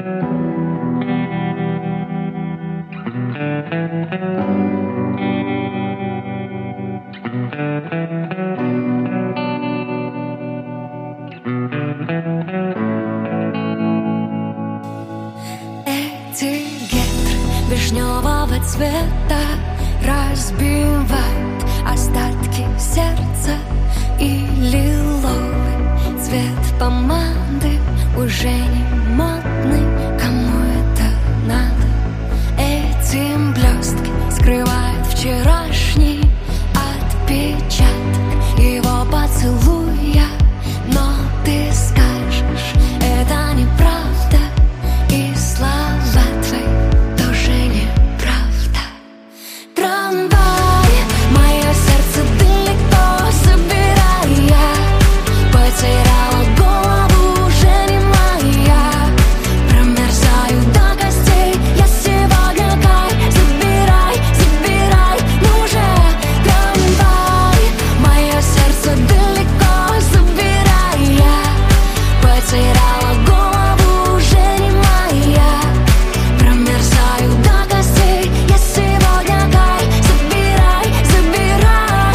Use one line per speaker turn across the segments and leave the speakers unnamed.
Эти ветры вишневого цвета разбивают остатки сердца, и лиловый цвет помады уже не модный. Кому это надо? Эти блестки скрывают вчерашний отпечаток его поцелуя. Но ты скажешь, это неправда, и слова твои тоже неправда. Трамвай, мое сердце далеко забирая, потеряла голову, уже не моя. Промерзаю до костей, я сегодня кай. Забирай, забирай, ну же. Трамвай, мое сердце далеко забирая, потеряла голову, уже не моя. Промерзаю до костей, я сегодня кай. Забирай, забирай.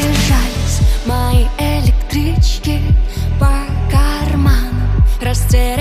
Разбежались мои электрички по карманам, растеряли